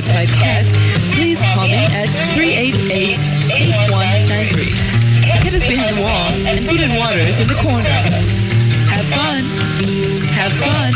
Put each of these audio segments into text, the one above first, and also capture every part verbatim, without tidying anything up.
type cat, please call me at three eight eight, eight one nine three. The cat is behind the wall, and food and water is in the corner. Have fun. Have fun.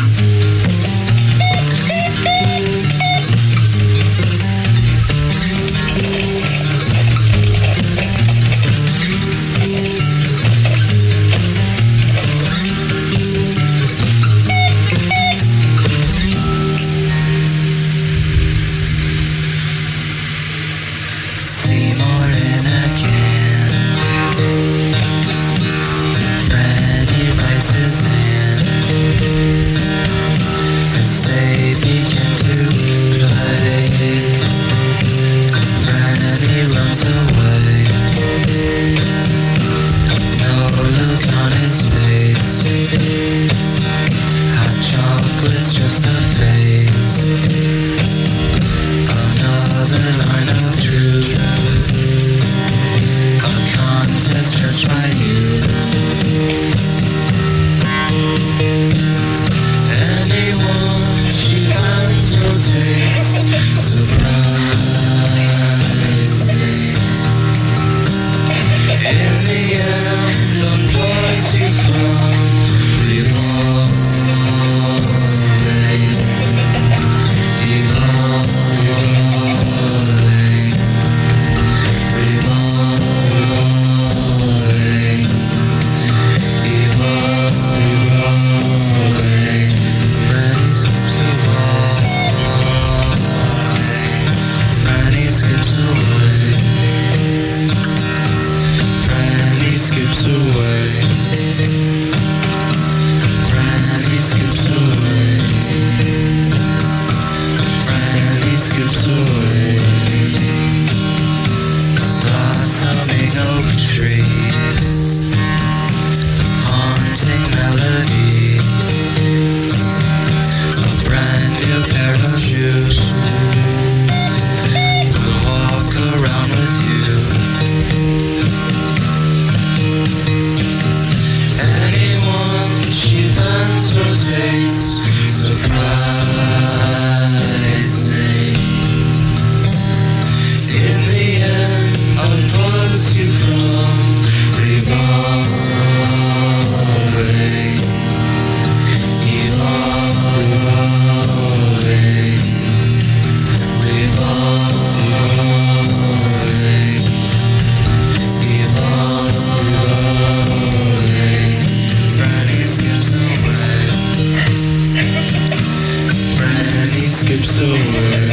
skips away.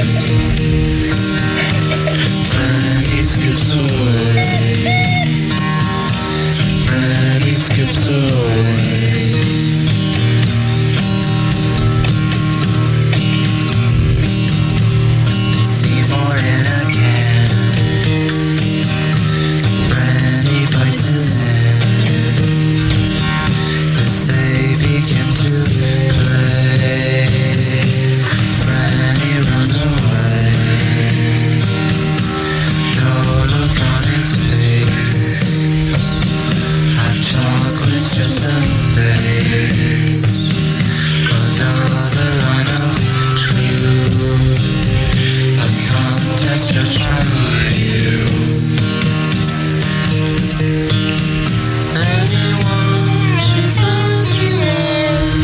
Franny skips away. Franny skips away. See more in a can. Franny bites his hand as they begin to play. Franny runs away. No look on his face. Hot chocolate's just a face. Another line of truth. A contest just for you. Anyone she finds you on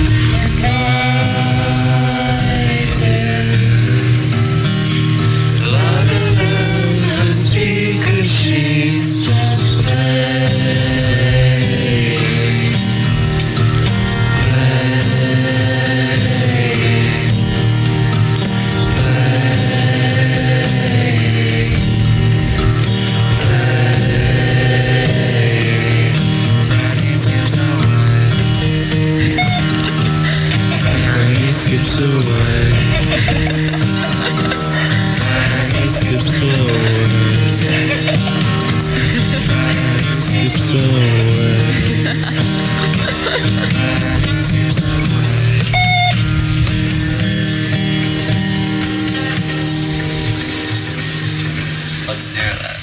invited. Louder than her speaker, she's just playing. Skips away. Franny skips away. Franny skips away. Franny skips away. Let's hear that.